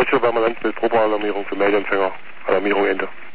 Deutsche permanent mit Probealarmierung für Meldeempfänger. Alarmierung Ende.